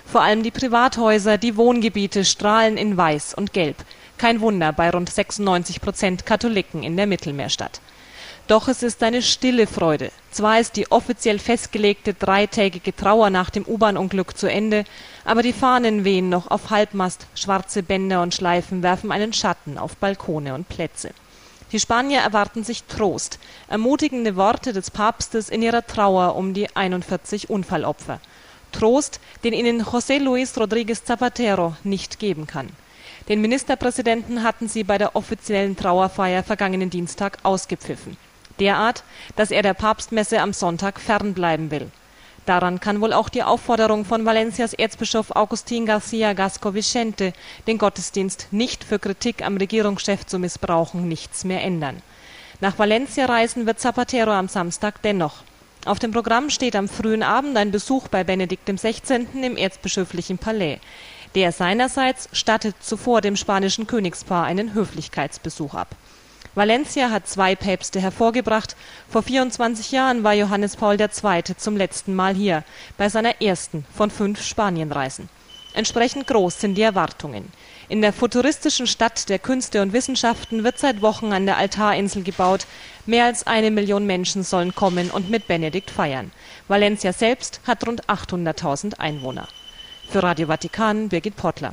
Vor allem die Privathäuser, die Wohngebiete strahlen in Weiß und Gelb. Kein Wunder bei rund 96% Katholiken in der Mittelmeerstadt. Doch es ist eine stille Freude. Zwar ist die offiziell festgelegte dreitägige Trauer nach dem U-Bahn-Unglück zu Ende, aber die Fahnen wehen noch auf Halbmast, schwarze Bänder und Schleifen werfen einen Schatten auf Balkone und Plätze. Die Spanier erwarten sich Trost, ermutigende Worte des Papstes in ihrer Trauer um die 41 Unfallopfer. Trost, den ihnen José Luis Rodríguez Zapatero nicht geben kann. Den Ministerpräsidenten hatten sie bei der offiziellen Trauerfeier vergangenen Dienstag ausgepfiffen. Derart, dass er der Papstmesse am Sonntag fernbleiben will. Daran kann wohl auch die Aufforderung von Valencias Erzbischof Agustín García Gasco Vicente, den Gottesdienst nicht für Kritik am Regierungschef zu missbrauchen, nichts mehr ändern. Nach Valencia reisen wird Zapatero am Samstag dennoch. Auf dem Programm steht am frühen Abend ein Besuch bei Benedikt XVI. Im erzbischöflichen Palais. Der seinerseits stattet zuvor dem spanischen Königspaar einen Höflichkeitsbesuch ab. Valencia hat 2 Päpste hervorgebracht. Vor 24 Jahren war Johannes Paul II. Zum letzten Mal hier, bei seiner ersten von 5 Spanienreisen. Entsprechend groß sind die Erwartungen. In der futuristischen Stadt der Künste und Wissenschaften wird seit Wochen an der Altarinsel gebaut. Mehr als 1 Million Menschen sollen kommen und mit Benedikt feiern. Valencia selbst hat rund 800.000 Einwohner. Für Radio Vatikan, Birgit Pottler.